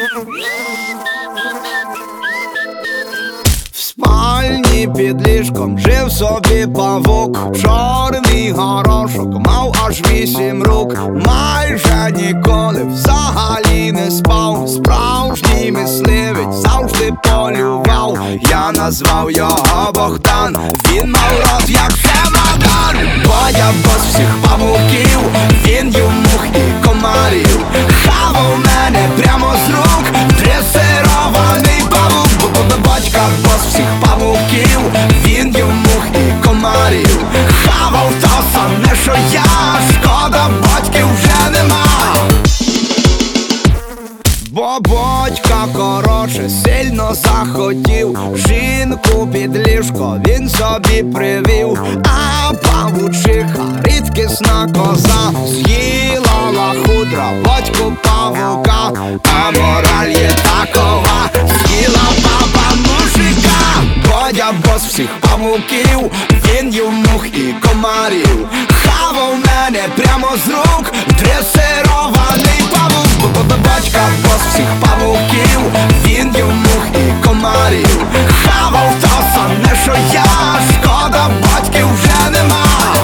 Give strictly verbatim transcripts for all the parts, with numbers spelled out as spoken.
В спальні під ліжком жив собі павук. Чорний горошок мав аж вісім рук. Майже ніколи взагалі не спав. Справжній мисливець завжди полював. Я назвав його Богдан. Він мав рот як чемодан. Бо я бос всіх павуків. Він їв мух і комарів. Хавав мене прямо з рук. Дресирований павук. Батька бос всіх павуків. Він їв мух і комарів. Хавав то саме, що я. Шкода, батьків вже нема. Бо батька, коротше, сильно захотів. Жінку під ліжко він собі привів. А павучиха, рідкісна коза, з'їла лахудра, батьку павука. А мораль є такова: з'їла баба мужика. Бо я бос всіх павуків. Він їв мух і комарів. Хавав мене прямо з рук. Дресирований павук. Батька бос всіх павуків. Він їв мух і комарів. Хавав то саме, що я. Шкода, батьків вже нема.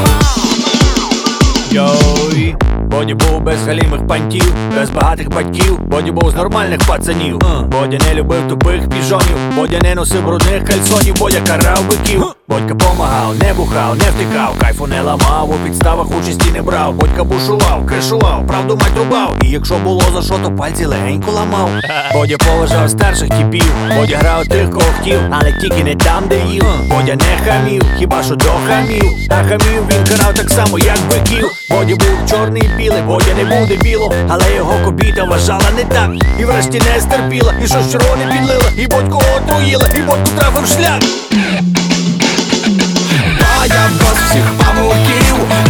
Йой, Боді був без галімих пантів, без багатих батьків. Боді був з нормальних пацанів. Бодя не любив тупих піжонів. Бодя не носив брудних кальсонів. Бодя карав биків. Бодька помагав, не бухав, не втикав, кайфу не ламав, у підставах участі не брав. Бодька бушував, кришував, правду мать рубав. І якщо було за що, то пальці легенько ламав. Бодя поважав старших типів. Бодя грав тих, кого хотів, але тільки не там, де їв. Бодя не хамів, хіба що до хамів. А хамів він карав так само, як биків. Бодя був чорний і білий, Бодя не був дебілом, але його кобіта вважала не так. І врешті не стерпіла, і щось червоне підлила, і Бодьку отруїла, і Бодьку трафив шлях. Бо я бос всіх павуків.